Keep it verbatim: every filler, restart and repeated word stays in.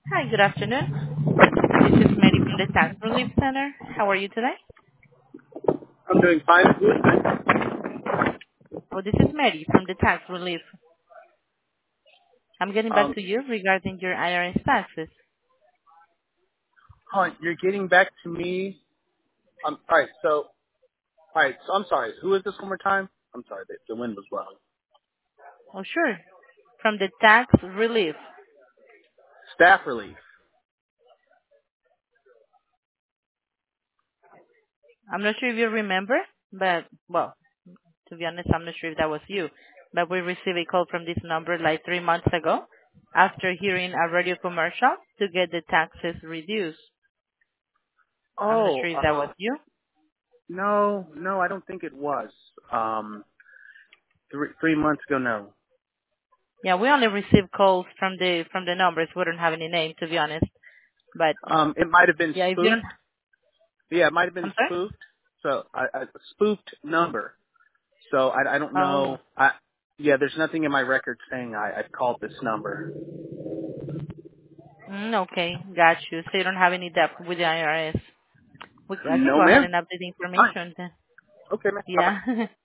Hi, good afternoon. This is Mary from the Tax Relief Center. How are you today? I'm doing fine. Good. Oh, this is Mary from the Tax Relief. I'm getting back Um, to you regarding your I R S taxes. hold on, you're getting back to me. Um, all right. So, all right. So I'm sorry. Who is this one more time? I'm sorry. The, the wind was blowing. Oh, sure. From the Tax Relief. Staff relief. I'm not sure if you remember, but, well, to be honest, I'm not sure if that was you. But we received a call from this number like three months ago after hearing a radio commercial to get the taxes reduced. I'm not Oh, sure if that was uh, you. no, no. I don't think it was. Um, three three months ago. No. Yeah, we only receive calls from the from the numbers. We don't have any name, to be honest. But Um, it might have been yeah, if you spoofed. don't, Yeah, it might have been I'm sorry. spoofed. So, I, I, a spoofed number. So I, I don't Oh, know. I, yeah, there's nothing in my record saying I, I called this number. mm, okay, got you. So you don't have any debt with the I R S. We, I can No, go ahead ma'am. and update the Fine. information then. Okay, ma'am. Bye bye. Yeah.